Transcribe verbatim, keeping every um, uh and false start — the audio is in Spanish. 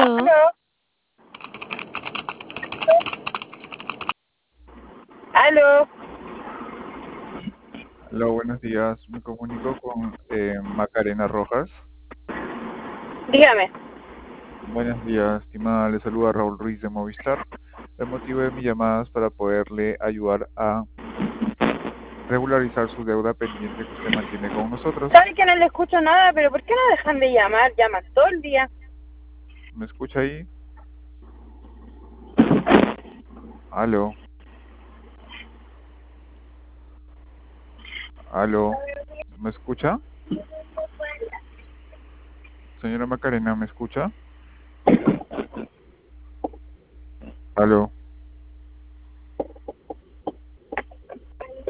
Aló. Aló. Aló. Hola, buenos días. Me comunico con eh, Macarena Rojas. Dígame. Buenos días, estimada. Le saluda Raúl Ruiz de Movistar. El motivo de mi llamada es para poderle ayudar a regularizar su deuda pendiente que usted mantiene con nosotros. ¿Sabe que no le escucho nada? Pero ¿por qué no dejan de llamar? Llaman todo el día. ¿Me escucha ahí? Aló. Aló. ¿Me escucha? Señora Macarena, ¿me escucha? Aló.